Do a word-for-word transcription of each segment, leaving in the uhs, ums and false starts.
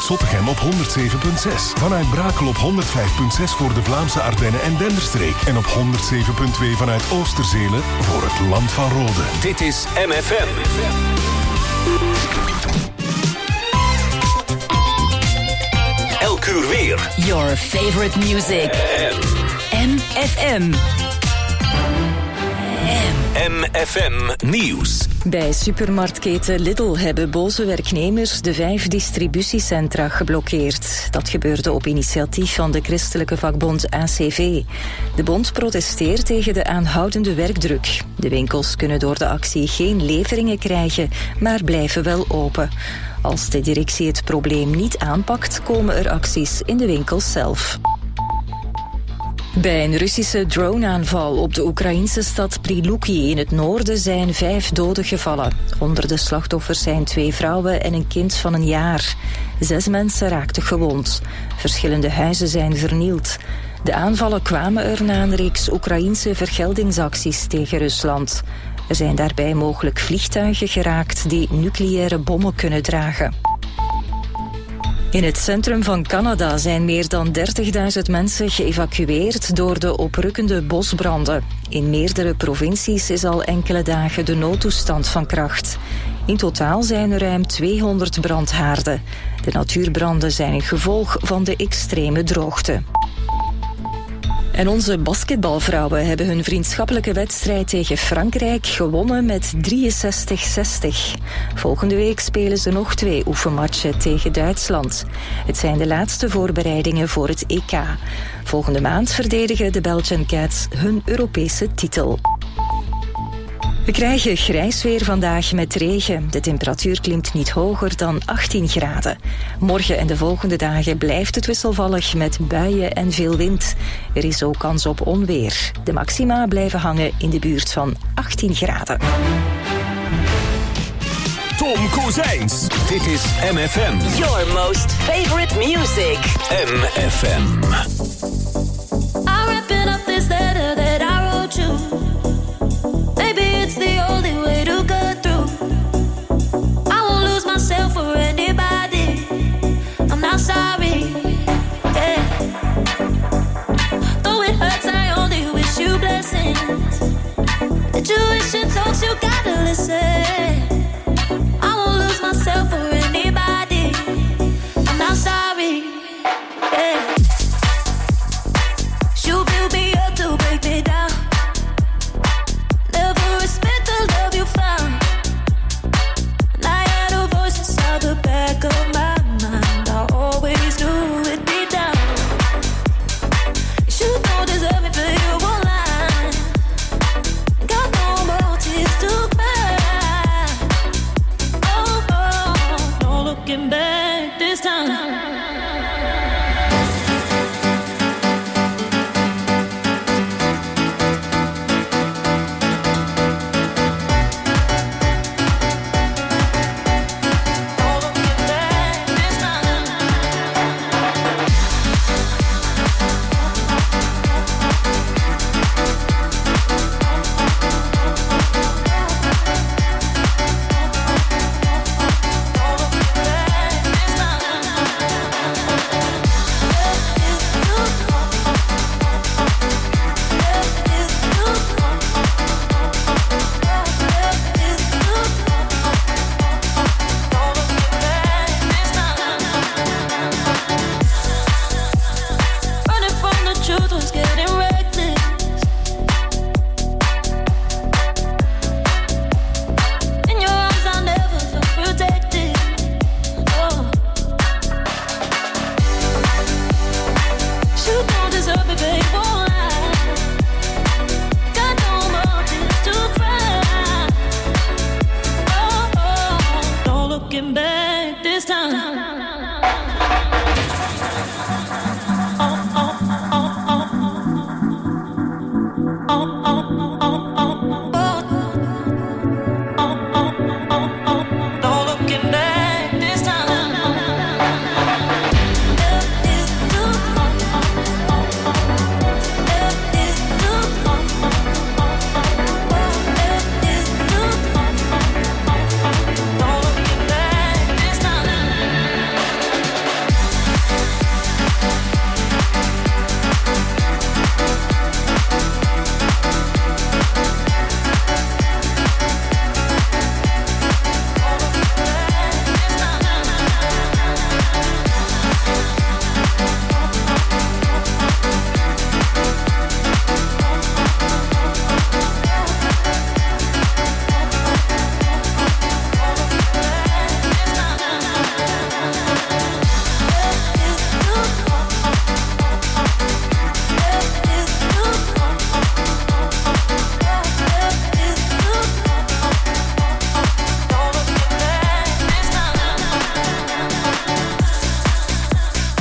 Zottegem op honderd zeven komma zes. Vanuit Brakel op honderd vijf komma zes voor de Vlaamse Ardennen en Denderstreek. En op honderd zeven komma twee vanuit Oosterzelen voor het Land van Rode. Dit is M F M. Elk uur weer. Your favorite music. M F M. M F M Nieuws. Bij supermarktketen Lidl hebben boze werknemers de vijf distributiecentra geblokkeerd. Dat gebeurde op initiatief van de christelijke vakbond A C V. De bond protesteert tegen de aanhoudende werkdruk. De winkels kunnen door de actie geen leveringen krijgen, maar blijven wel open. Als de directie het probleem niet aanpakt, komen er acties in de winkels zelf. Bij een Russische droneaanval op de Oekraïnse stad Priluki in het noorden zijn vijf doden gevallen. Onder de slachtoffers zijn twee vrouwen en een kind van een jaar. Zes mensen raakten gewond. Verschillende huizen zijn vernield. De aanvallen kwamen er na een reeks Oekraïnse vergeldingsacties tegen Rusland. Er zijn daarbij mogelijk vliegtuigen geraakt die nucleaire bommen kunnen dragen. In het centrum van Canada zijn meer dan dertigduizend mensen geëvacueerd door de oprukkende bosbranden. In meerdere provincies is al enkele dagen de noodtoestand van kracht. In totaal zijn er ruim tweehonderd brandhaarden. De natuurbranden zijn een gevolg van de extreme droogte. En onze basketbalvrouwen hebben hun vriendschappelijke wedstrijd tegen Frankrijk gewonnen met drieënzestig zestig. Volgende week spelen ze nog twee oefenmatchen tegen Duitsland. Het zijn de laatste voorbereidingen voor het E K. Volgende maand verdedigen de Belgian Cats hun Europese titel. We krijgen grijs weer vandaag met regen. De temperatuur klimt niet hoger dan achttien graden. Morgen en de volgende dagen blijft het wisselvallig met buien en veel wind. Er is ook kans op onweer. De maxima blijven hangen in de buurt van achttien graden. Tom Kozijns. Dit is M F M. Your most favorite music. M F M. I'm wrapping up this letter that I wrote you. Maybe it's the only way to get through. I won't lose myself for anybody. I'm not sorry. Yeah. Though it hurts, I only wish you blessings. Intuition talks, you gotta listen. I won't lose myself for anybody. I'm not sorry. Yeah. You build me up to break me down. Never respect the love you found. And I had a voice inside the back of my mind. I always knew it'd be down. You don't deserve me for you won't lie. Got no more tears to cry. Oh, oh, no looking back this time.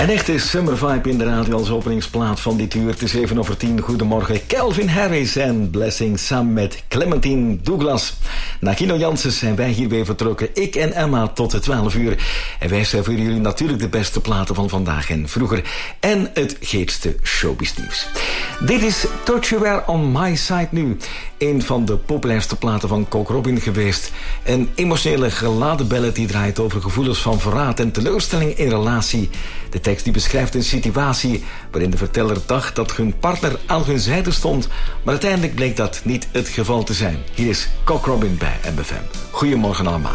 Een echte summer vibe in de radio als openingsplaat van dit uur. Het is zeven over tien. Goedemorgen. Calvin Harris en Blessing samen met Clementine Douglas. Na Kino Janssens zijn wij hier weer vertrokken. Ik en Emma tot de twaalf uur. En wij zijn voor jullie natuurlijk de beste platen van vandaag en vroeger. En het geetste showbiznieuws. Dit is Touch You Were On My Side nu. Een van de populairste platen van Coke Robin geweest. Een emotionele geladen ballad die draait over gevoelens van verraad en teleurstelling in relatie. De tekst die beschrijft een situatie waarin de verteller dacht dat hun partner aan hun zijde stond, maar uiteindelijk bleek dat niet het geval te zijn. Hier is Coke Robin bij M F M. Goedemorgen allemaal.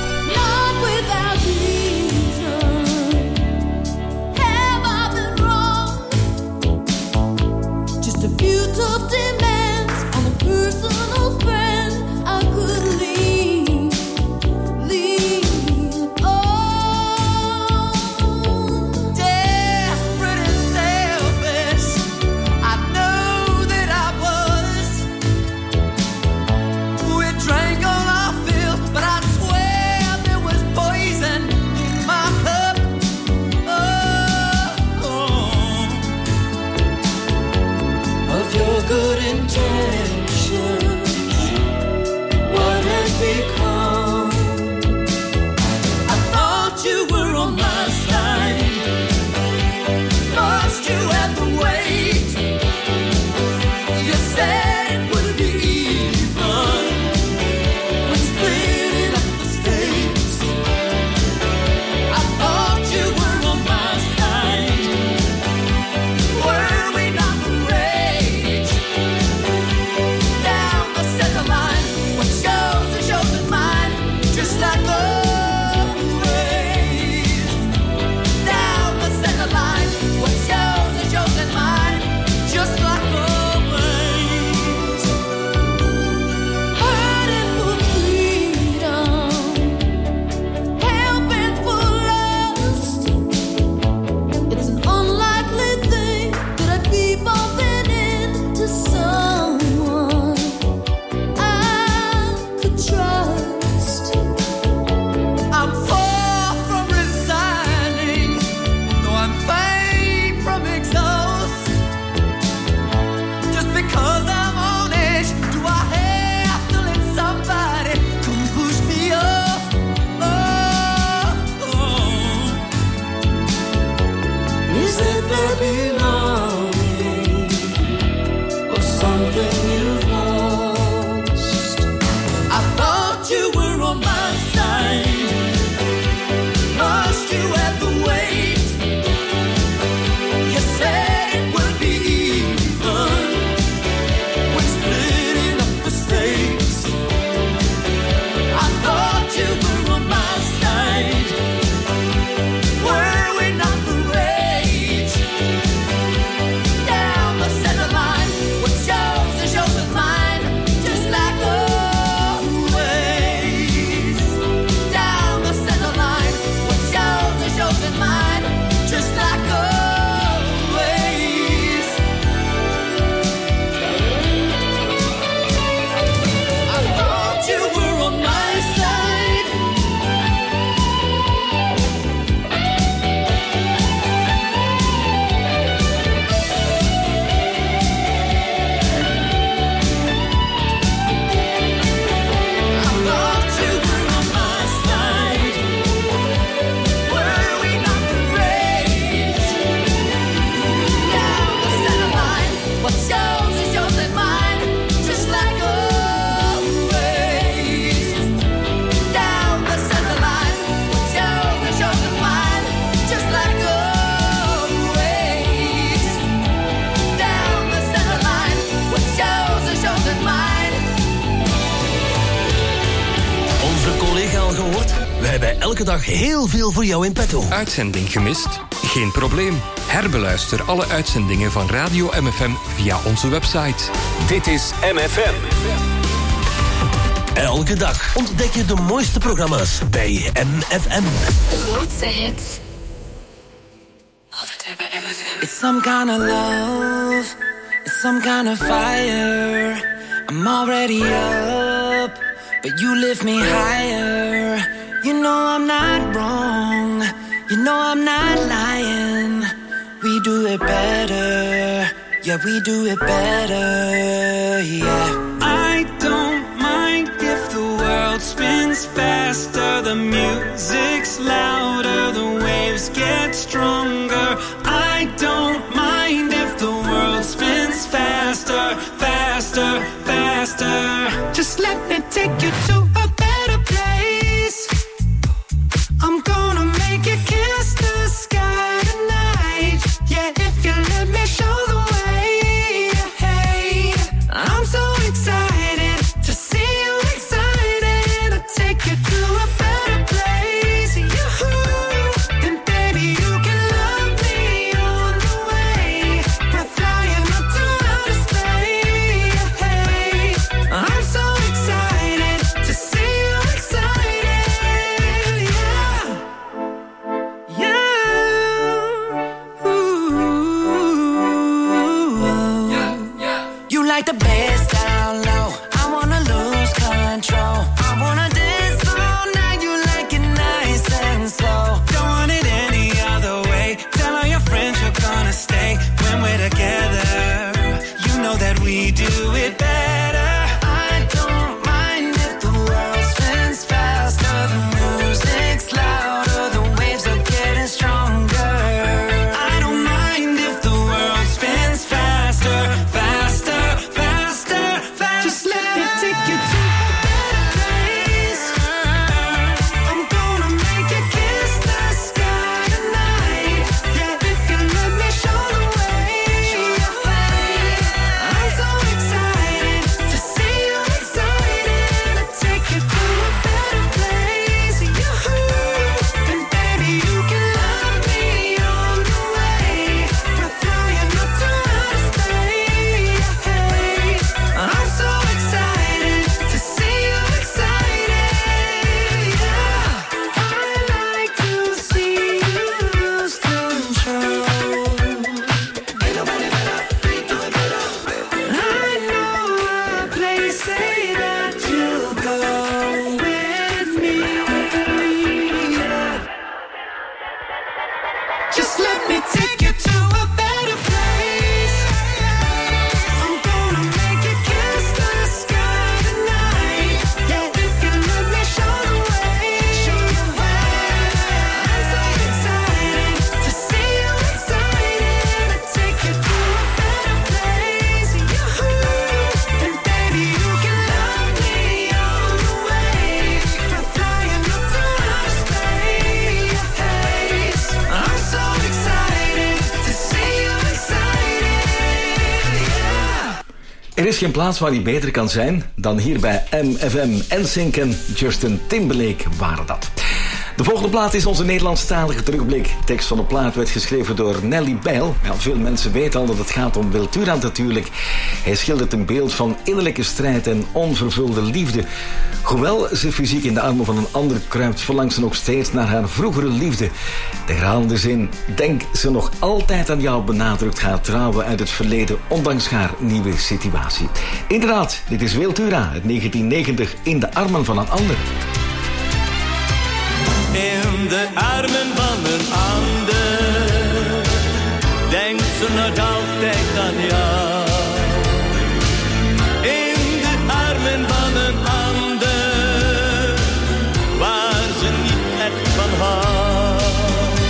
Elke dag heel veel voor jou in petto. Uitzending gemist? Geen probleem. Herbeluister alle uitzendingen van Radio M F M via onze website. Dit is M F M. Elke dag ontdek je de mooiste programma's bij M F M. De grootste hits. Altijd bij M F M. It's some kind of love. It's some kind of fire. I'm already up, but you lift me higher. You know I'm not wrong, you know I'm not lying. we do it better. Yeah, we do it better, yeah. I don't mind if the world spins faster, the music's louder, the waves get stronger. I don't mind if the world spins faster, faster, faster. Just let me take you to a better place. I'm gonna make you kiss the sky tonight. Yeah, if you let me show the way. Hey, I'm so excited to see you excited. I'll take you to a better place. Yoo-hoo. And baby, you can love me on the way. We're flying up to outer space. Hey, I'm so excited to see you excited. Yeah. Yeah. Ooh. You like the bass down low. I wanna lose control. I wanna dance all night. You like it nice and slow. Don't want it any other way. Tell all your friends you're gonna stay when we're together. You know that we do it better. I don't mind if the world spins faster, the music's louder, the waves are getting stronger. I don't mind if the world spins faster, faster, faster, faster. Just let me take you to a better place. I'm gonna make you kiss the sky tonight. Yeah, if you let me show the way. I'm so excited to see you excited. I'll take you to a better place. Yoo-hoo. And baby, you can love me on the way. We're flying up to outer space. I'm so excited to see you excited. Yeah, I like to see you lose control. Ain't nobody better, we do it better. I know a place, say that you'll go with me. Yeah. Just let me take you to a better place. I'm gonna make you kiss the sky tonight. Yeah, if you let me show the way. Show the way. I'm so excited to see you excited. I'll take you to a better place. Yoo-hoo. And baby, you can love me all the way. We're flying up to outer space. I'm so excited to see you excited. Yeah. Er is geen plaats waar hij beter kan zijn dan hier bij M F M. N Sync en Justin Timberlake waren dat. De volgende plaat is onze Nederlandstalige terugblik. De tekst van de plaat werd geschreven door Nelly Bijl. Ja, veel mensen weten al dat het gaat om Wiltura natuurlijk. Hij schildert een beeld van innerlijke strijd en onvervulde liefde. Hoewel ze fysiek in de armen van een ander kruipt, verlangt ze nog steeds naar haar vroegere liefde. De herhalende zin, denk ze nog altijd aan jou, benadrukt haar trouwen uit het verleden, ondanks haar nieuwe situatie. Inderdaad, dit is Wiltura uit negentien negentig, in de armen van een ander. In de armen van een ander denkt ze nog altijd aan jou. In de armen van een ander waar ze niet echt van houdt.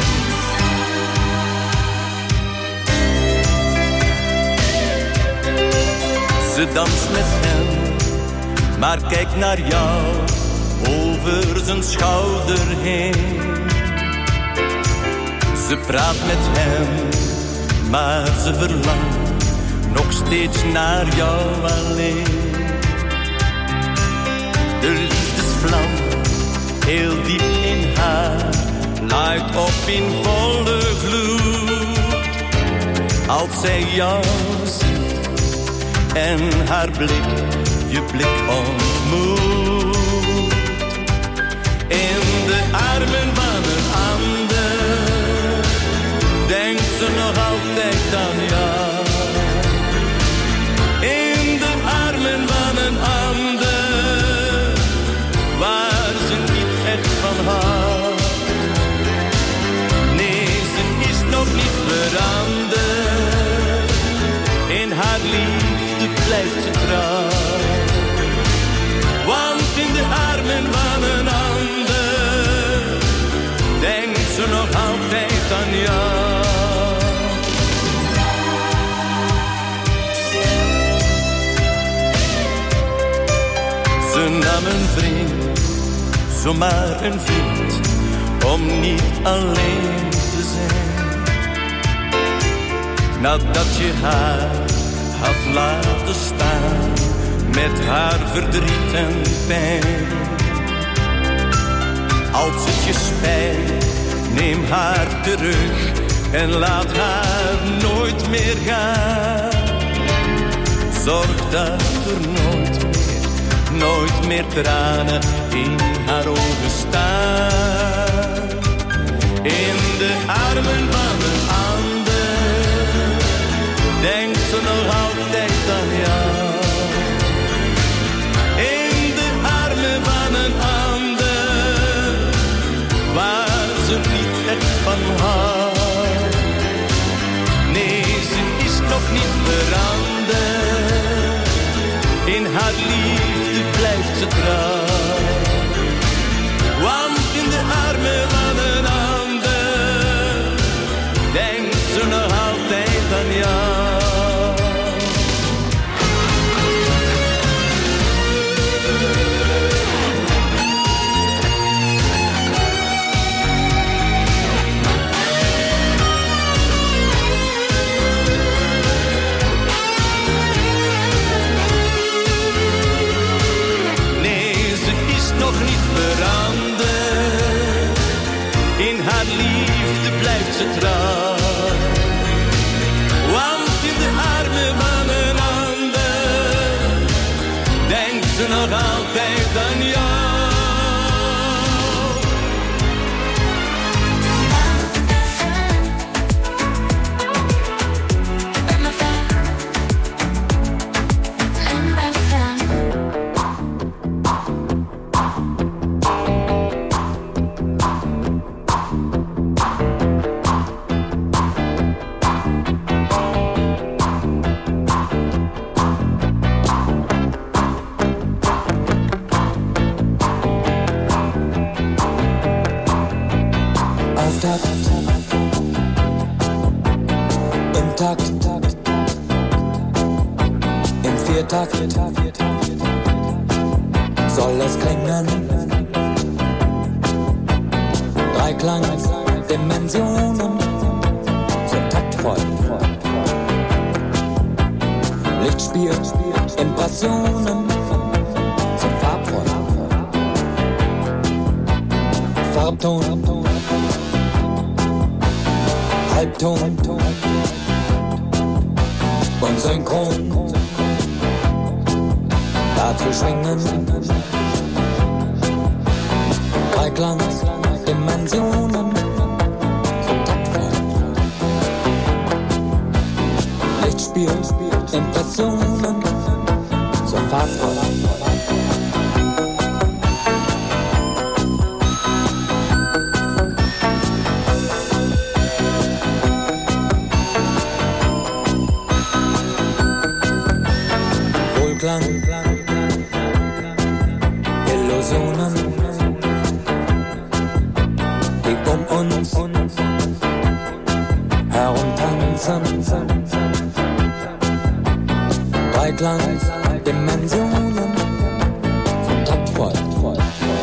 Ze danst met hem, maar kijkt naar jou over zijn schouder heen. Ze praat met hem, maar ze verlangt nog steeds naar jou alleen. De liefdesvlam, heel diep in haar, luidt op in volle gloed. Als zij jou ziet en haar blik, je blik ontmoet. In de armen van een ander denkt ze nog altijd aan jou. In de armen van een ander waar ze niet echt van houdt. Nee, ze is nog niet veranderd. ze nog altijd aan jou. Ze nam een vriend, zomaar een vriend, om niet alleen te zijn. Nadat je haar had laten staan, met haar verdriet en pijn. Als het je spijt, neem haar terug en laat haar nooit meer gaan. Zorg dat er nooit meer, nooit meer tranen in haar ogen staan. In de armen van een ander, denkt ze nog altijd aan jou. In de armen van een ander, waar ze niet echt van houdt. Nee, ze is nog niet veranderd, in haar liefde blijft ze trouw. Want in de armen van een ander, denkt ze nog altijd aan jou. In haar liefde blijft ze trouw. Want in de armen van een ander, denkt ze nog altijd aan jou. Soll es klingen, Dreiklang, Dimensionen, so taktvoll. Lichtspiel, Impressionen, so farbvoll. Farbton, Halbton und Synchron. Dazu schwingen Dreiklang, Dimensionen, so taktvoll. Lichtspiel, Impressionen, so farbvoll. Wohlklang, Illusionen, die um uns herumtanzen. Dreiklang, Dimensionen, so taktvoll.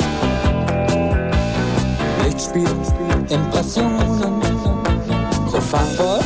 Lichtspiel, Impressionen, so farbvoll.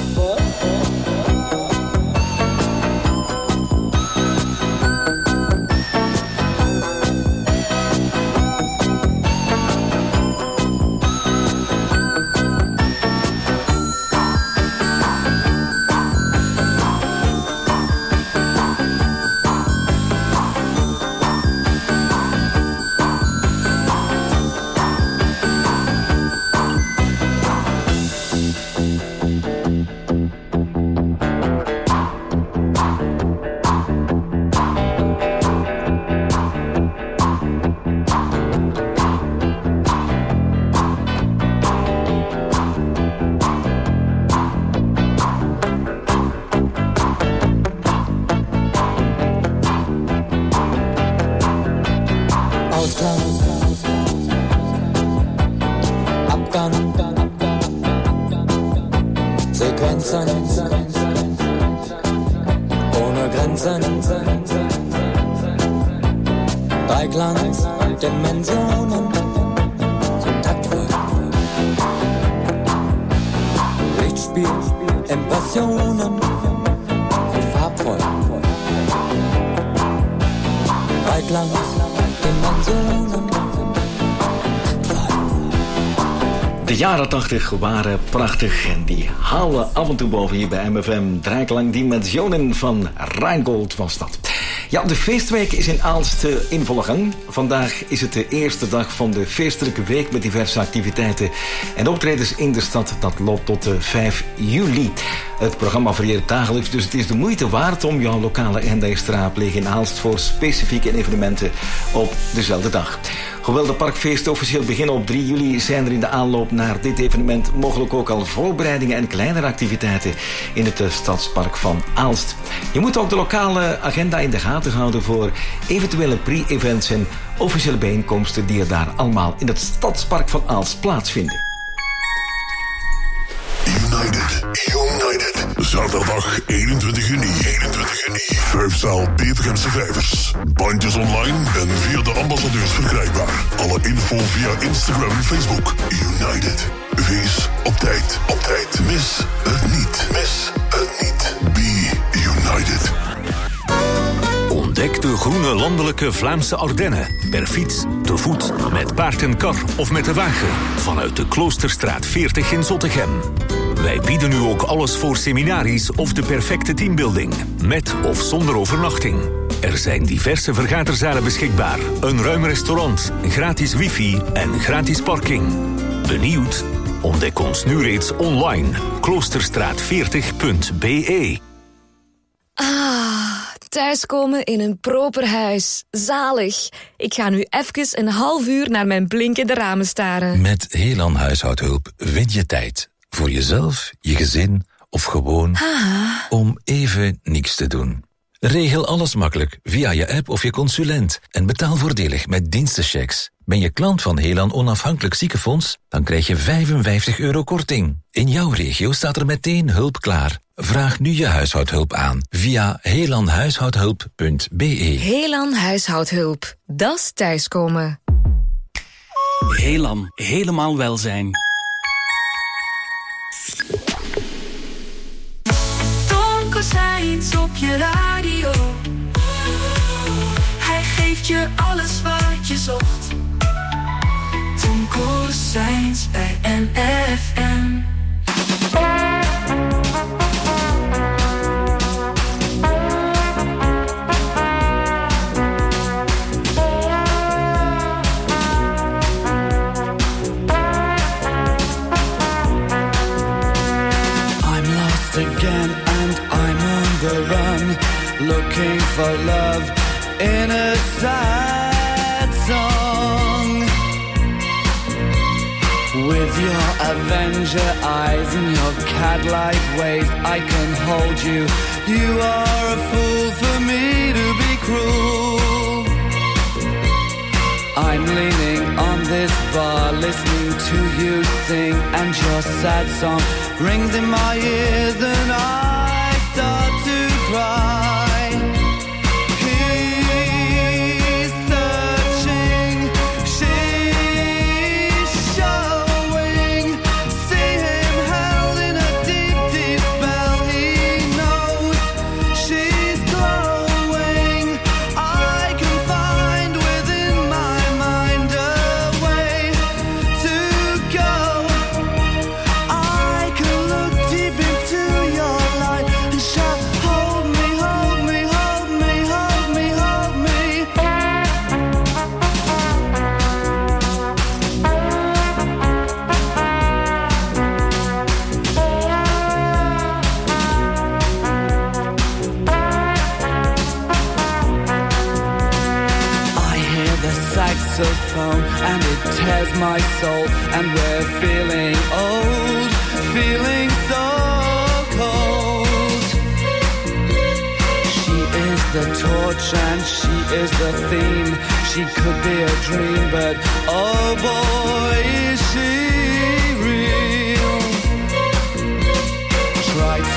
Abgang, Grenzen, ohne Grenzen, bei Glanz, Dimensionen, zum Taktvoll, Lichtspiel, Impressionen, so farbvoll, bei Glanz, Dimensionen. De jaren tachtig waren prachtig en die haalden af en toe boven hier bij M F M. Draainklank Dimensionen van Rheingold was dat. Ja, de feestweek is in Aalst in volle gang. Vandaag is het de eerste dag van de feestelijke week met diverse activiteiten en optredens in de stad. Dat loopt tot vijf juli. Het programma varieert dagelijks, dus het is de moeite waard om jouw lokale agenda eens te raadplegen in Aalst voor specifieke evenementen op dezelfde dag. Hoewel de parkfeesten officieel beginnen op drie juli, zijn er in de aanloop naar dit evenement mogelijk ook al voorbereidingen en kleinere activiteiten in het Stadspark van Aalst. Je moet ook de lokale agenda in de gaten houden voor eventuele pre-events en officiële bijeenkomsten die er daar allemaal in het Stadspark van Aalst plaatsvinden. United, United. Zaterdag eenentwintig juni. eenentwintig juni. Vijfzaal Bevergemse Vijvers. Bandjes online en via de ambassadeurs verkrijgbaar. Alle info via Instagram en Facebook. United. Wees op tijd. Op tijd. Mis het niet. Mis het niet. Be United. Ontdek de groene landelijke Vlaamse Ardennen. Per fiets, te voet, met paard en kar of met de wagen. Vanuit de Kloosterstraat veertig in Zottegem. Wij bieden nu ook alles voor seminaries of de perfecte teambuilding. Met of zonder overnachting. Er zijn diverse vergaderzalen beschikbaar. Een ruim restaurant, gratis wifi en gratis parking. Benieuwd? Ontdek ons nu reeds online. kloosterstraat veertig punt b e. Ah, thuiskomen in een proper huis. Zalig. Ik ga nu even een half uur naar mijn blinkende ramen staren. Met Helan Huishoudhulp win je tijd. Voor jezelf, je gezin of gewoon ah. om even niks te doen. Regel alles makkelijk via je app of je consulent en betaal voordelig met dienstenchecks. Ben je klant van Helan Onafhankelijk Ziekenfonds, dan krijg je vijfenvijftig euro korting. In jouw regio staat er meteen hulp klaar. Vraag nu je huishoudhulp aan via helan huishoudhulp punt b e. Helan Huishoudhulp, dat is thuiskomen. Helan, helemaal welzijn. Tonko Sainz op je radio. Hij geeft je alles wat je zocht. Tonko Sainz bij N F M. Again and I'm on the run, looking for love in a sad song. With your Avenger eyes and your cat-like ways, I can hold you. You are a fool for me to be cruel. I'm leaning on this bar, listening to you sing, and your sad song rings in my ears and I start to cry. He's searching, she's showing. See him held in a deep, deep spell. He knows she's glowing. I can find within my mind a way to go. I can look deep into your light and shout, hold me, hold me, hold me, hold me, hold me. I hear the saxophone and it tears my soul, and we're feeling old, feeling so cold. She is the torch and she is the theme. She could be a dream, but oh boy, is she real. Try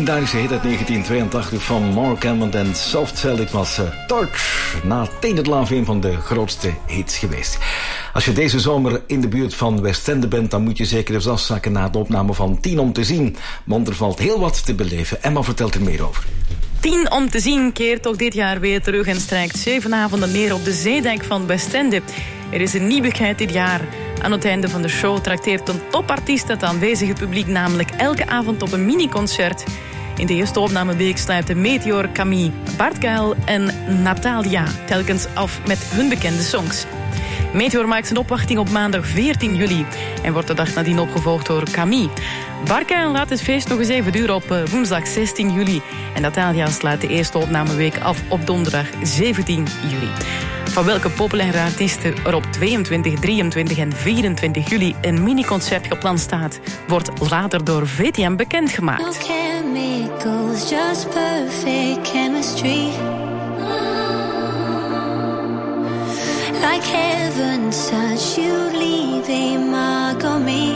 legendarische hit uit negentien tweeëntachtig van Mark Hammond en Soft Cell. Dit was uh, Torch. Na Tainted Love een van de grootste hits geweest. Als je deze zomer in de buurt van Westende bent, dan moet je zeker eens afzakken na de opname van tien om te zien. Want er valt heel wat te beleven. Emma vertelt er meer over. tien om te zien keert ook dit jaar weer terug en strijkt zeven avonden neer op de zeedijk van Westende. Er is een nieuwigheid dit jaar. Aan het einde van de show trakteert een topartiest het aanwezige publiek namelijk elke avond op een miniconcert. In de eerste opnameweek sluiten Meteor, Camille, Bart Kuil en Natalia telkens af met hun bekende songs. Meteor maakt zijn opwachting op maandag veertien juli en wordt de dag nadien opgevolgd door Camille. Barca laat het feest nog eens even duren op woensdag zestien juli. En Natalia sluit de eerste opnameweek af op donderdag zeventien juli. Van welke populaire artiesten er op tweeëntwintig, drieëntwintig en vierentwintig juli een miniconcert gepland staat, wordt later door V T M bekendgemaakt. No chemicals, just perfect chemistry. Like heaven touch, you leave a mark on me.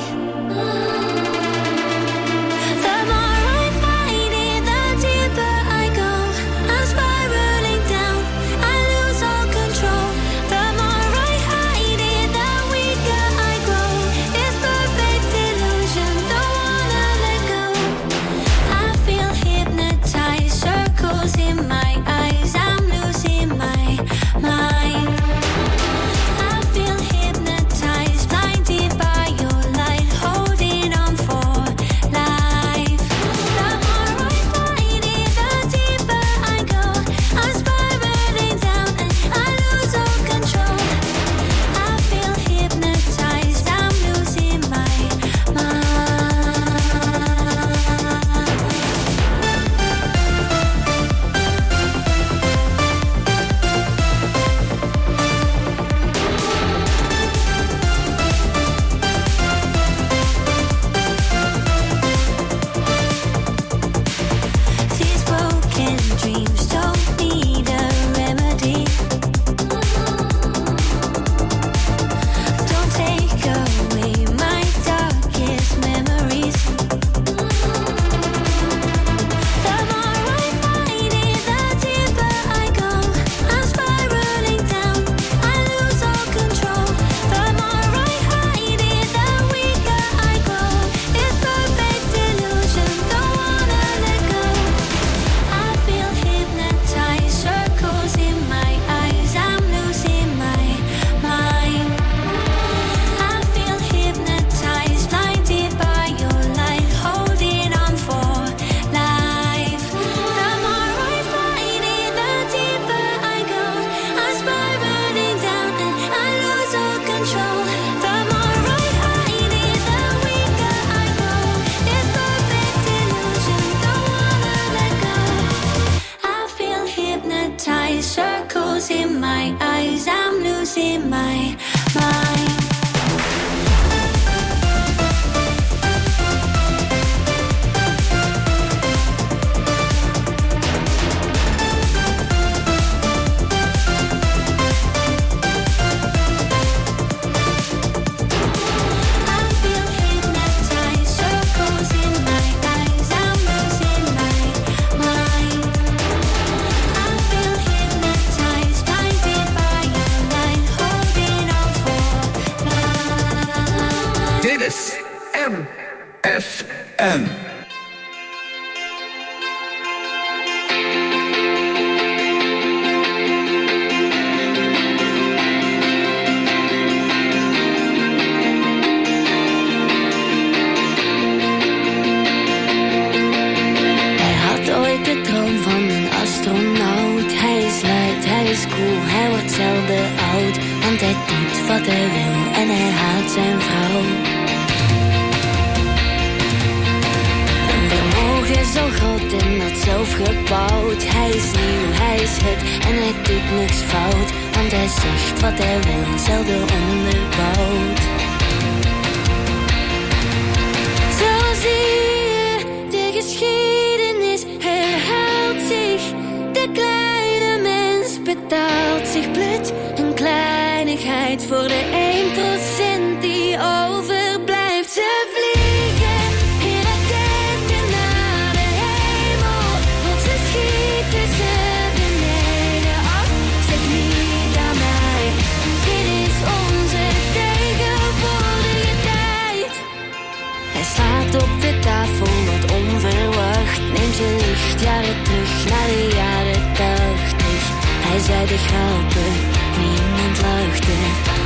The more I fight it, the deeper I go. I'm spiraling down, I lose all control. The more I hide it, the weaker I grow. It's perfect illusion, don't wanna let go. I feel hypnotized, circles in my eyes. I'm losing my mind. Voor de één procent die overblijft, ze vliegen in raketten naar de hemel. de grappen. Niemand lachte.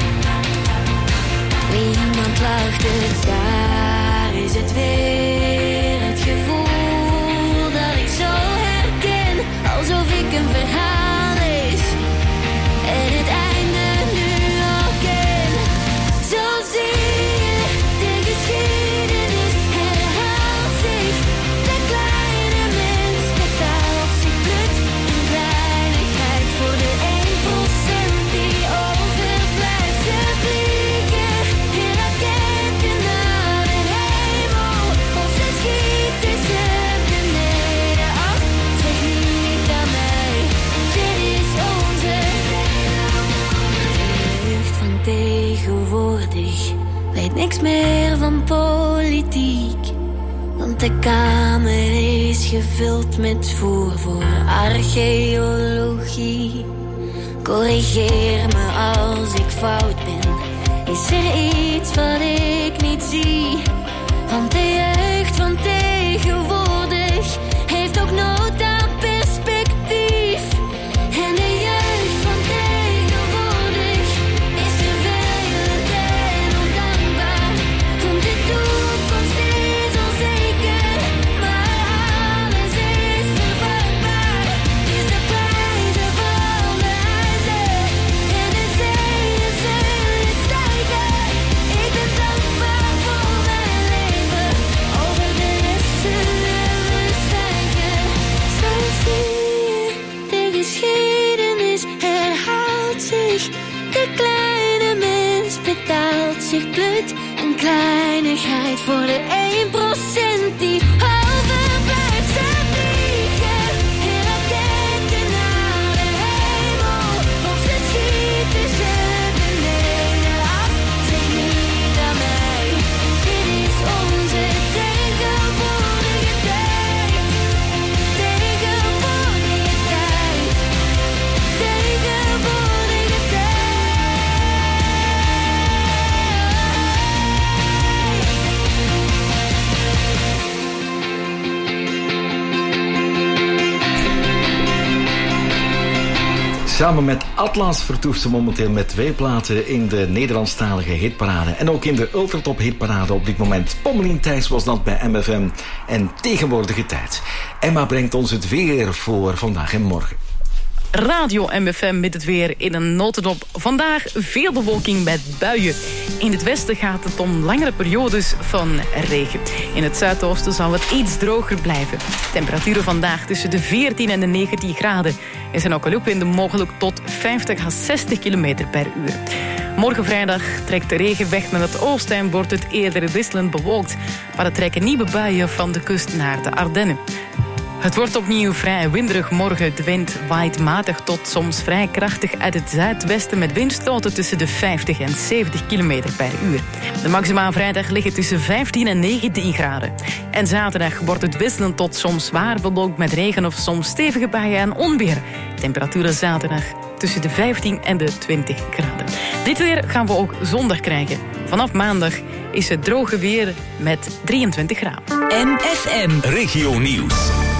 Niemand lachte. Daar is het weer. Het gevoel dat ik zo herken. Alsof ik een verhaal lees. En het einde nu al ken. Zo zie je de geschiedenis herhaalt zich. De kleine mens betaalt zich blut. Een kleinigheid voor de één procent die overblijft. Ze vliegen in raketten naar de hemel. Of ze schieten ze beneden af. Zeg niet aan mij, dit is onze de jeugd van tegenwoordig. Weet niks meer van politiek. Want de kamer is gevuld met voer voor archeologie. Corrigeer me als ik fout ben. Is er iets wat ik niet zie? Want de jeugd van tegenwoordig heeft ook nood aan perspectief. En de jeugd van tegenwoordig is vervelend en ondankbaar. Want de toekomst is onzeker, maar alles is verwachbaar. Is de prijzen van de huizen en de zeeën zullen stijgen. Ik ben dankbaar voor mijn leven, over de rest zullen we stijgen. Zo zie je, de geschiedenis herhaalt zich. De kleine mens betaalt zich blut. Een kleinigheid voor de één procent die overblijft. Ze vliegen in raketten naar de hemel. Of ze schieten ze beneden af. Zeg niet aan mij, dit is onze tegenwoordige tijd. Tegenwoordige tijd. Tegenwoordige tijd. Samen met Atlas vertoeft ze momenteel met twee platen in de Nederlandstalige hitparade. En ook in de Ultratop hitparade op dit moment. Pommelien Thijs was dat bij M F M en tegenwoordige tijd. Emma brengt ons het weer voor vandaag en morgen. Radio M F M met het weer in een notendop. Vandaag veel bewolking met buien. In het westen gaat het om langere periodes van regen. In het zuidoosten zal het iets droger blijven. Temperaturen vandaag tussen de veertien en de negentien graden. Er zijn ook al opwinden mogelijk tot vijftig à zestig kilometer per uur. Morgen vrijdag trekt de regen weg naar het oosten en wordt het eerder wisselend bewolkt. Maar er trekken nieuwe buien van de kust naar de Ardennen. Het wordt opnieuw vrij winderig morgen. De wind waait matig tot soms vrij krachtig uit het zuidwesten met windstoten tussen de vijftig en zeventig kilometer per uur. De maxima vrijdag liggen tussen vijftien en negentien graden. En zaterdag wordt het wisselend tot soms zwaar bewolkt met regen of soms stevige buien en onweer. Temperaturen zaterdag tussen de vijftien en de twintig graden. Dit weer gaan we ook zondag krijgen. Vanaf maandag is het droge weer met drieëntwintig graden. M F M Regio Nieuws.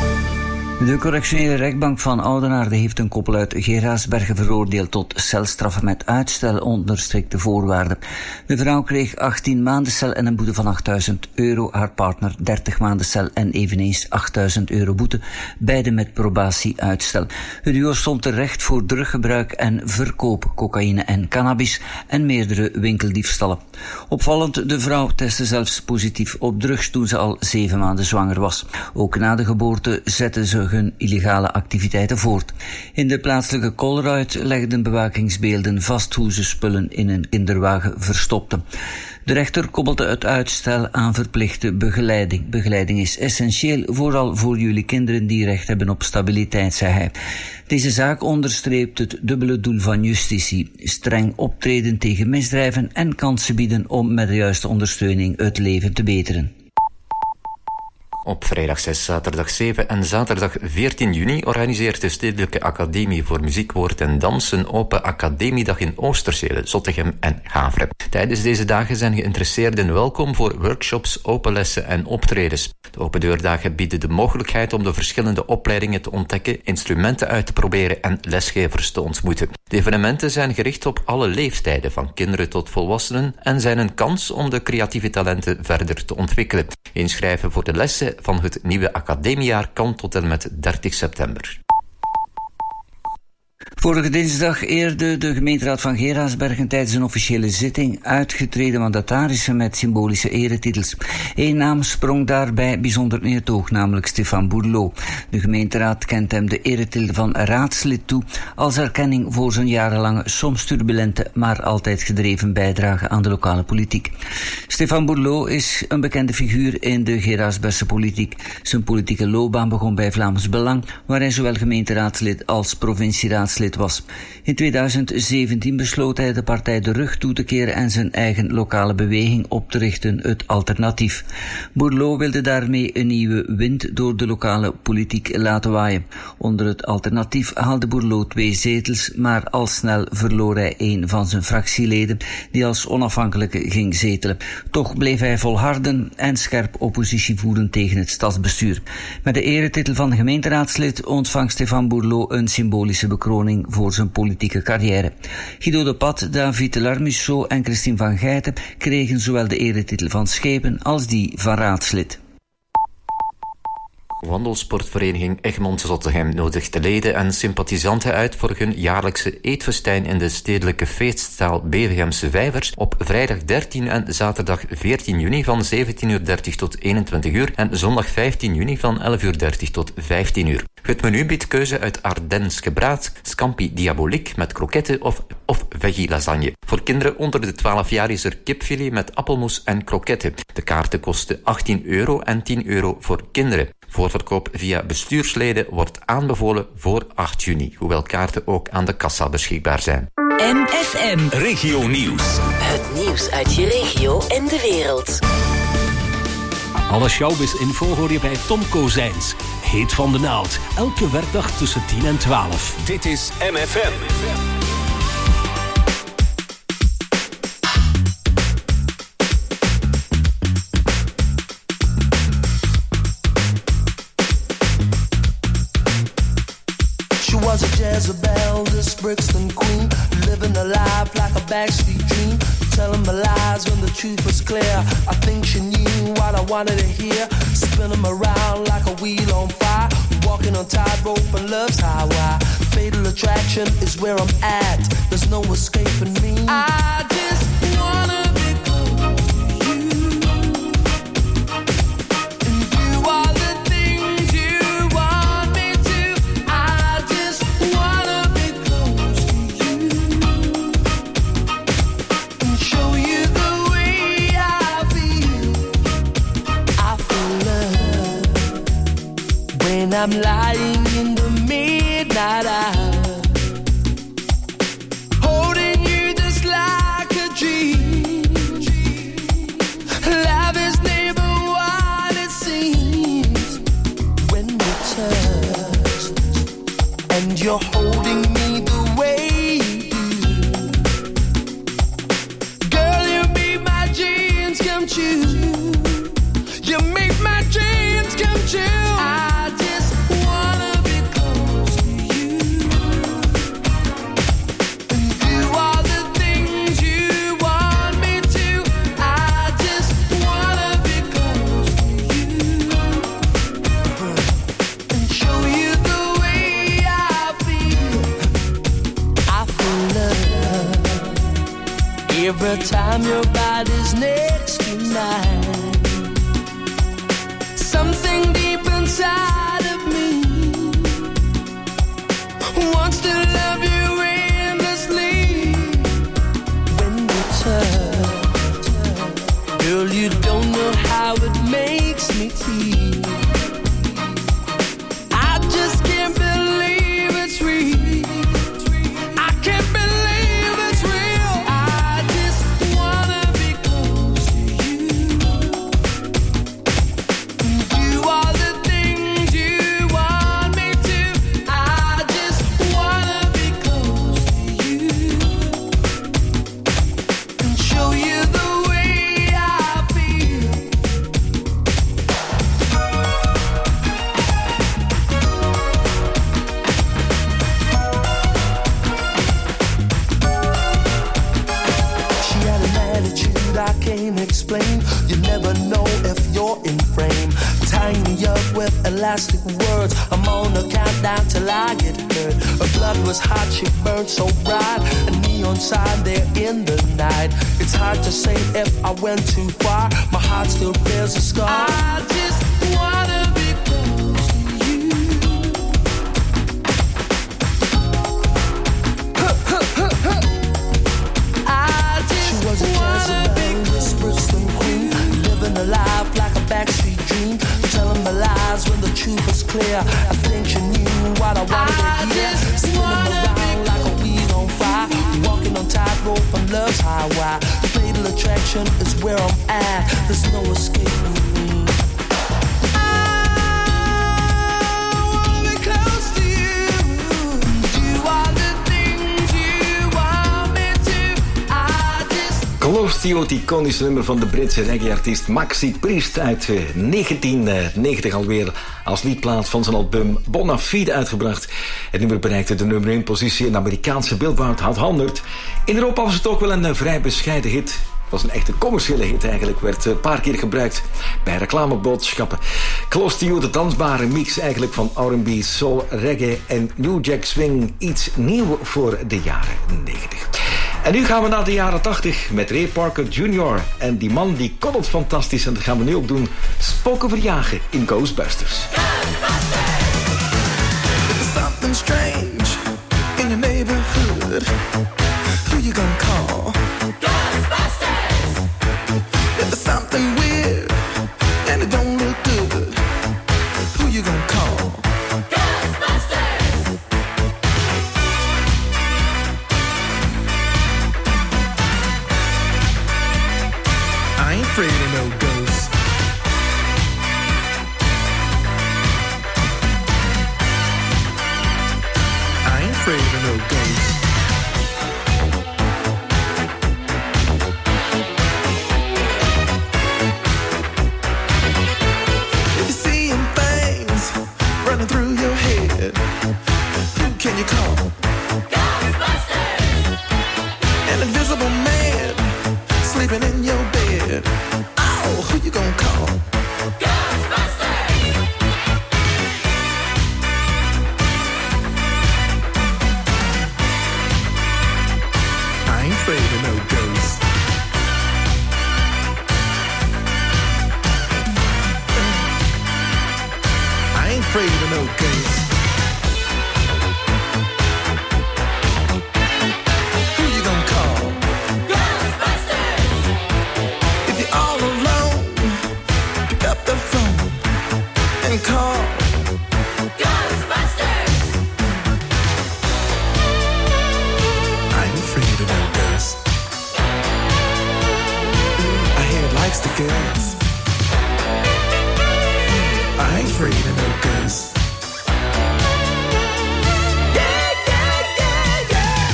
De correctionele rechtbank van Oudenaarde heeft een koppel uit Geraardsbergen veroordeeld tot celstraffen met uitstel onder strikte voorwaarden. De vrouw kreeg achttien maanden cel en een boete van achtduizend euro. Haar partner dertig maanden cel en eveneens achtduizend euro boete. Beide met probatieuitstel. Het duo stond terecht voor druggebruik en verkoop, cocaïne en cannabis en meerdere winkeldiefstallen. Opvallend, de vrouw testte zelfs positief op drugs toen ze al zeven maanden zwanger was. Ook na de geboorte zette ze hun illegale activiteiten voort. In de plaatselijke Colruyt legden bewakingsbeelden vast hoe ze spullen in een kinderwagen verstopten. De rechter koppelde het uitstel aan verplichte begeleiding. Begeleiding is essentieel, vooral voor jullie kinderen die recht hebben op stabiliteit, zei hij. Deze zaak onderstreept het dubbele doel van justitie. Streng optreden tegen misdrijven en kansen bieden om met de juiste ondersteuning het leven te beteren. Op vrijdag zes, zaterdag zeven en zaterdag veertien juni organiseert de Stedelijke Academie voor Muziek, Woord en Dans een open academiedag in Oosterzele, Zottegem en Gavre. Tijdens deze dagen zijn geïnteresseerden welkom voor workshops, openlessen en optredens. De open deurdagen bieden de mogelijkheid om de verschillende opleidingen te ontdekken, instrumenten uit te proberen en lesgevers te ontmoeten. De evenementen zijn gericht op alle leeftijden, van kinderen tot volwassenen, en zijn een kans om de creatieve talenten verder te ontwikkelen. Inschrijven voor de lessen van het nieuwe academiejaar kan tot en met dertig september. Vorige dinsdag eerde de gemeenteraad van Geraardsbergen tijdens een officiële zitting uitgetreden mandatarissen met symbolische eretitels. Eén naam sprong daarbij bijzonder in het oog, namelijk Stefan Bourlot. De gemeenteraad kent hem de eretitel van raadslid toe als erkenning voor zijn jarenlange, soms turbulente, maar altijd gedreven bijdrage aan de lokale politiek. Stefan Bourlot is een bekende figuur in de Geraardsbergse politiek. Zijn politieke loopbaan begon bij Vlaams Belang, waar hij zowel gemeenteraadslid als provincieraadslid was. In tweeduizend zeventien besloot hij de partij de rug toe te keren en zijn eigen lokale beweging op te richten, het Alternatief. Bourlot wilde daarmee een nieuwe wind door de lokale politiek laten waaien. Onder het Alternatief haalde Bourlot twee zetels, maar al snel verloor hij een van zijn fractieleden, die als onafhankelijke ging zetelen. Toch bleef hij volharden en scherp oppositie voeren tegen het stadsbestuur. Met de eretitel van gemeenteraadslid ontvangt Stefan Bourlot een symbolische bekroning voor zijn politieke carrière. Guido de Pat, David Larmusso en Christine van Geiten kregen zowel de eretitel van schepen als die van raadslid. Wandelsportvereniging Egmond Zottegem nodigt de leden en sympathisanten uit voor hun jaarlijkse eetfestijn in de stedelijke feestzaal Bevegemse Vijvers op vrijdag dertien en zaterdag veertien juni van zeventien uur dertig tot eenentwintig uur en zondag vijftien juni van elf uur dertig tot vijftien uur. Het menu biedt keuze uit Ardennes gebraad, scampi diabolique met kroketten of, of veggie lasagne. Voor kinderen onder de twaalf jaar is er kipfilet met appelmoes en kroketten. De kaarten kosten achttien euro en tien euro voor kinderen. Voorverkoop via bestuursleden wordt aanbevolen voor acht juni, hoewel kaarten ook aan de kassa beschikbaar zijn. M F M Regio Nieuws. Het nieuws uit je regio en de wereld. Alle showbiz-info hoor je bij Tom Kozijns. Heet van de naald. Elke werkdag tussen tien en twaalf. Dit is M F M. Was a Jezebel, this Brixton queen, living a life like a backstreet dream, telling my lies when the truth was clear. I think she knew what I wanted to hear, spinning around like a wheel on fire, walking on tightrope and love's highway. Fatal attraction is where I'm at, there's no escaping me. I just wanna be close to you, and you are the things you want me to. I just wanna be close to you and show you the way I feel. I feel love when I'm lying in the midnight hour, holding you just like a dream. Love is never what it seems when we touch, and you're holding me the way you do. Girl, you make my dreams come true. You make my dreams come true. I just wanna be close to you and do all the things you want me to. I just wanna be close to you and show you the way I feel. I feel love every time your body's next to mine. Something deep inside of me wants to love you endlessly. When we touch, girl, you don't know how it makes me feel. I just can't believe it's real. I can't believe it's real. I just wanna be close to you. You are plastic words. I'm on a countdown till I get hurt. Her blood was hot, she burned so bright. A neon sign there in the night. It's hard to say if I went too far. My heart still bears a scar. I just wanna be close to you. Huh, huh, huh, huh. I just she was a Jezebel, Miss Brixton queen, living a life like a backstreet dream, telling my lies when the truth was clear. I think she knew what I wanted I to hear. Spinning around like a wheel on fire, walking on tightrope on love's highway. The fatal attraction is where I'm at. There's no escaping me. Close to You, het iconische nummer van de Britse reggae-artiest Maxi Priest uit negentien negentig alweer als liedplaat van zijn album Bona Fide uitgebracht. Het nummer bereikte de nummer één positie in de Amerikaanse Billboard Hot honderd. In Europa was het ook wel een uh, vrij bescheiden hit. Het was een echte commerciële hit eigenlijk, werd een paar keer gebruikt bij reclameboodschappen. Close to You, de dansbare mix eigenlijk van R en B, soul, reggae en New Jack Swing. Iets nieuw voor de jaren negentig. En nu gaan we naar de jaren tachtig met Ray Parker junior En die man die koddelt fantastisch. En dat gaan we nu ook doen. Spoken verjagen in Ghostbusters. There's something strange in your neighborhood. Who you gonna call? Ghostbusters! If there's something weird and it don't look good, who you gonna call? I ain't afraid of no ghosts. I ain't afraid of no ghosts. If you're seeing things running through your head, who can you call? Ghostbusters! An invisible man sleeping in your bed. Oh, who you gonna call? Ghostbusters! I ain't afraid of no ghosts. I ain't afraid of no ghosts. Who you gonna call? All alone, pick up the phone and call Ghostbusters. I ain't afraid of no ghosts. I hear it likes the girls. I ain't afraid of no ghosts. Yeah, yeah, yeah, yeah.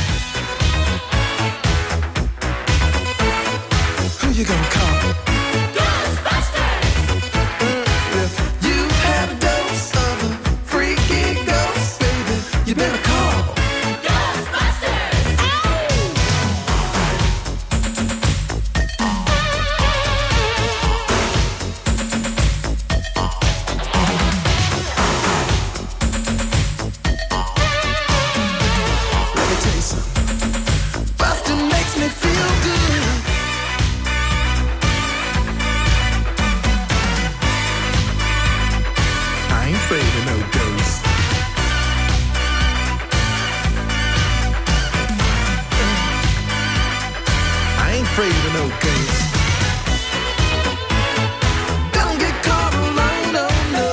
Who you gonna call? You better call Ghostbusters! Let me tell you something. Bustin' makes me feel good. I ain't afraid of no ghosts. Afraid of no ghosts. Don't get caught alone, no, no.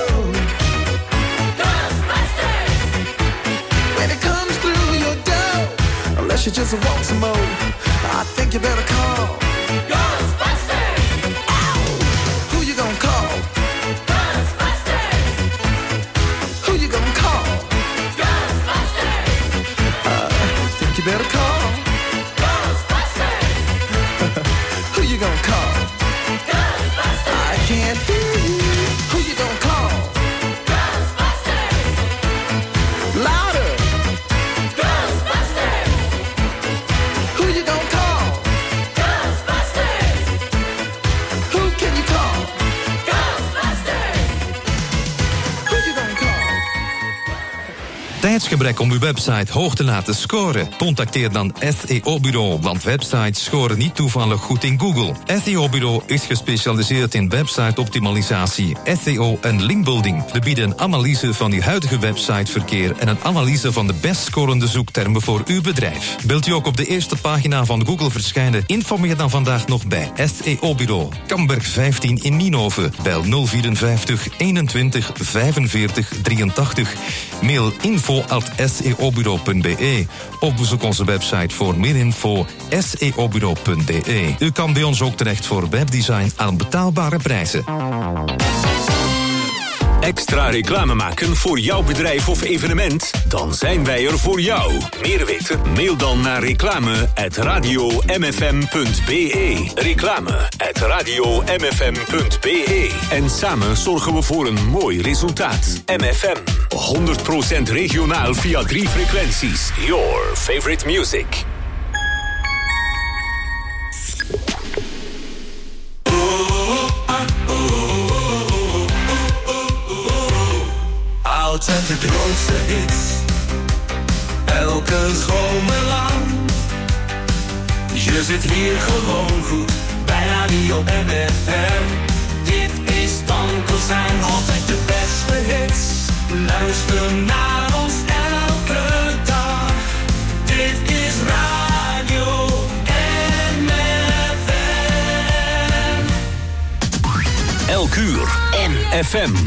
Ghostbusters! When it comes through your door, unless you just want some more, I think you better call Ghostbusters! Ow! Who you gonna call? Ghostbusters! Who you gonna call? Ghostbusters! Uh, I think you better call Who you gonna call? Ghostbusters! I can't hear you. Who you gonna call? Ghostbusters! Louder! Ghostbusters! Who you gonna call? Ghostbusters! Who can you call? Ghostbusters! Who you gonna Tijdsgebrek om uw website hoog te laten scoren? Contacteer dan S E O-bureau, want websites scoren niet toevallig goed in Google. S E O-bureau is gespecialiseerd in website-optimalisatie, S E O en linkbuilding. We bieden een analyse van uw huidige websiteverkeer en een analyse van de best scorende zoektermen voor uw bedrijf. Wilt u ook op de eerste pagina van Google verschijnen? Informeer dan vandaag nog bij S E O-bureau. Kamberg vijftien in Nienhoven. Bel nul vierenvijftig eenentwintig vijfenveertig drieëntachtig. Mail info at s e o bureau punt b e. Of bezoek onze website voor meer info s e o bureau punt b e. U kan bij ons ook terecht voor webdesign aan betaalbare prijzen. Extra reclame maken voor jouw bedrijf of evenement? Dan zijn wij er voor jou. Meer weten? Mail dan naar reclame at radio m f m punt b e. Reclame at radio m f m punt b e. En samen zorgen we voor een mooi resultaat. M F M, honderd procent regionaal via drie frequenties. Your favorite music. Oud zijn de grootste hits, elke zomer lang. Je zit hier gewoon goed, bij Radio M F M. Dit is Tonko zijn, altijd de beste hits. Luister naar ons elke dag. Dit is Radio M F M. Elk uur M F M.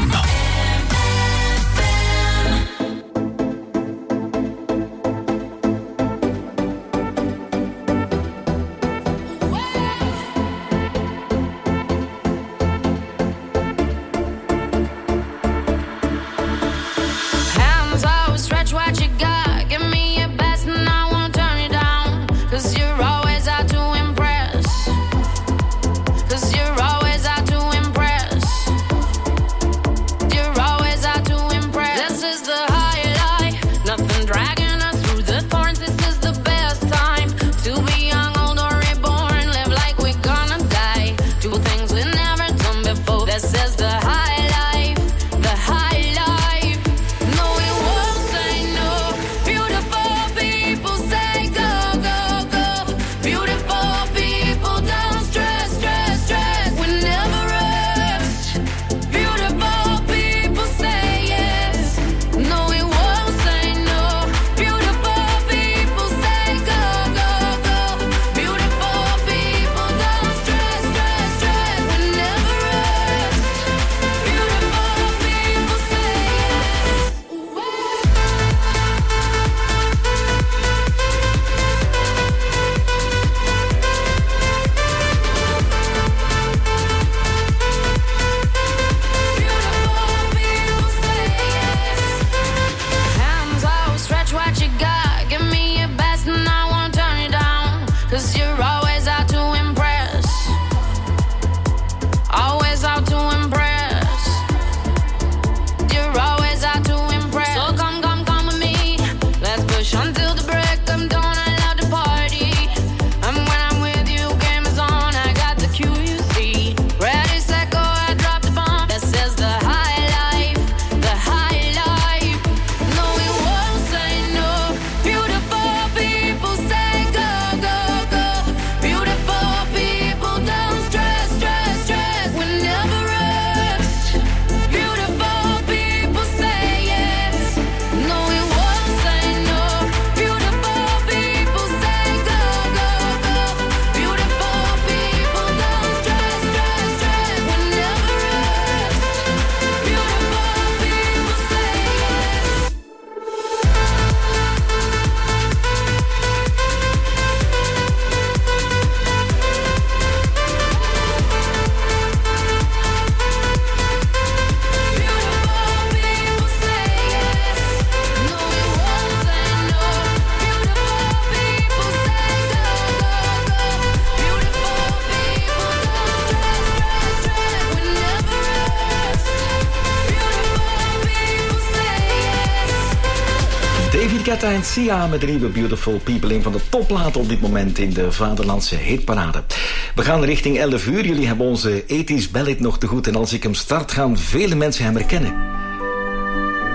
Guetta en Sia met de nieuwe Beautiful People, een van de topplaten op dit moment in de vaderlandse hitparade. We gaan richting elf uur. Jullie hebben onze ethisch ballad nog te goed en als ik hem start gaan vele mensen hem herkennen.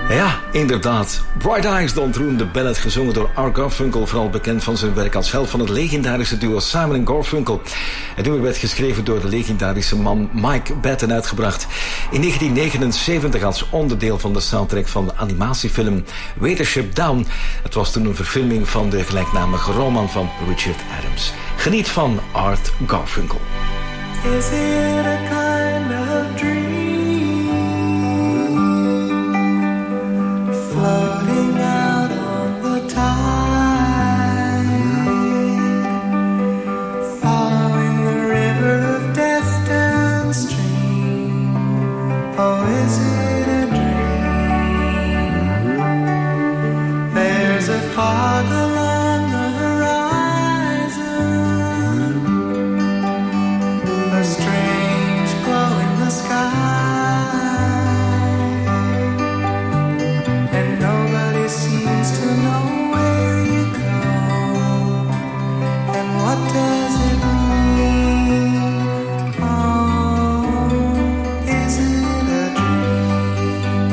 Ja, inderdaad. Bright Eyes, de ontroerende ballad gezongen door Art Garfunkel, vooral bekend van zijn werk als helft van het legendarische duo Simon en Garfunkel. Het nummer werd geschreven door de legendarische man Mike Batten, uitgebracht in negentien negenenzeventig als onderdeel van de soundtrack van de animatiefilm Watership Down. Het was toen een verfilming van de gelijknamige roman van Richard Adams. Geniet van Art Garfunkel. Is it a kind of dream? Floating out on the tide, following the river of death downstream. Oh, is it a dream? There's a fog along the horizon, a strange glow in the sky. Seems to know where you go, and what does it mean? Oh, is it a dream?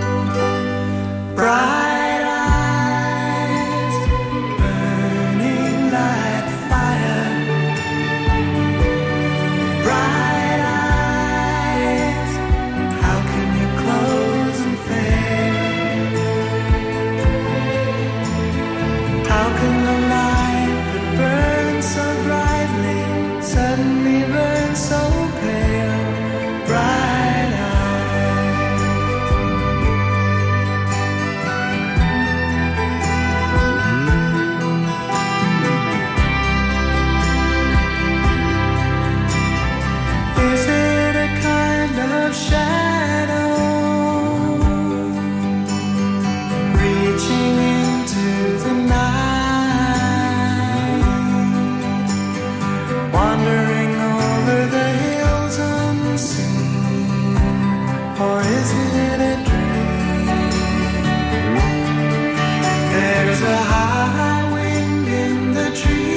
Bright eyes, burning like fire. Bright eyes, how can you close and fail? How can the light that burns so brightly suddenly burn so pale? Bright eyes. Is it a kind of shadow reaching into the night, wandering over the hills unseen? Or is it a dream? There's a high wind in the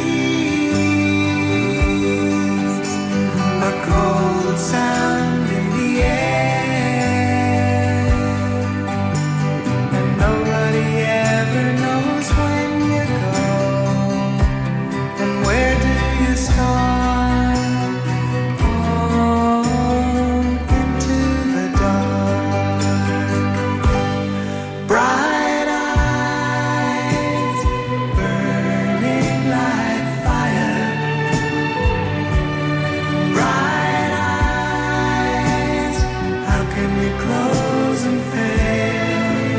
trees, a cold sound in the air, and nobody ever knows when you go, and where do you start? Oh, into the dark. Bright eyes, burning like fire. Bright eyes, how can we close and fail?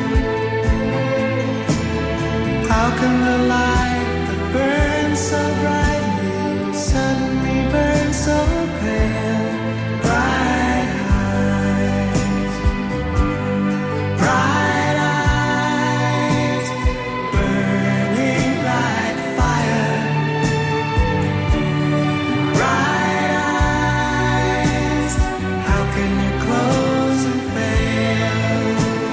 How can the light that burns so brightly suddenly burn so pale? Bright eyes, bright eyes, burning like fire. Bright eyes, how can you close and fail?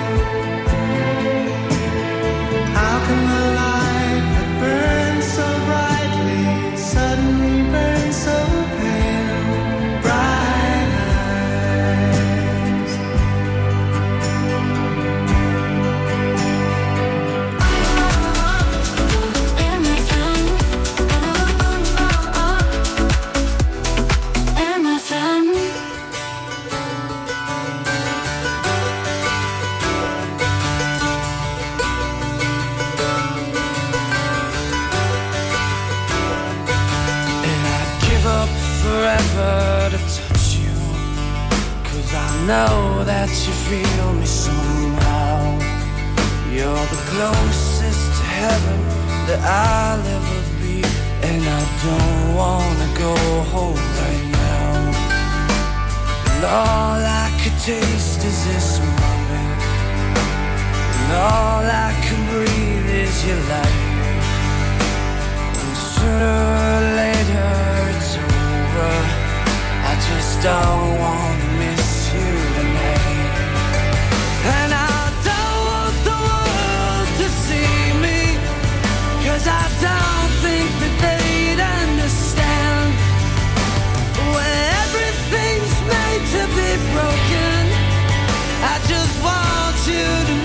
How can the light that burns so brightly suddenly burn so pale? Bright eyes. And I'd give up forever to touch you, 'cause I know that you feel me somehow. You're the closest to heaven that I'll ever be, and I don't wanna go home right now. And all I could taste is this moment, and all I can breathe is your light. And sooner or later it's over, I just don't wanna miss you tonight. And I don't want the world to see me, 'cause I don't think that they'd understand. When everything's made to be broken, I just want you to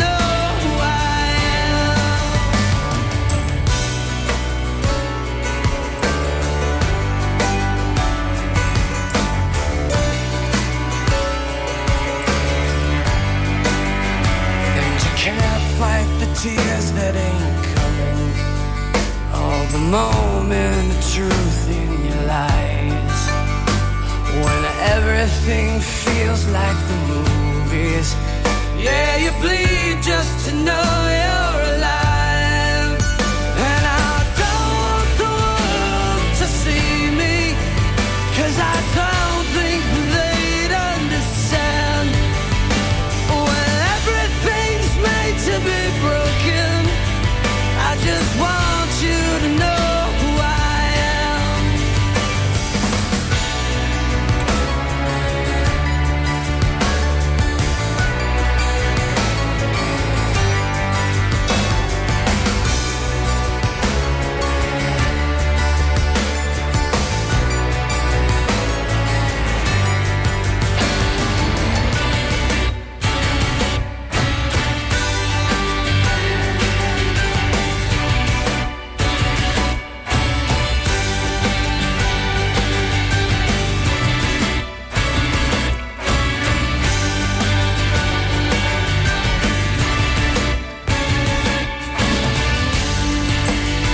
the moment of truth in your lies. When everything feels like the movies, yeah, you bleed just to know you're alive.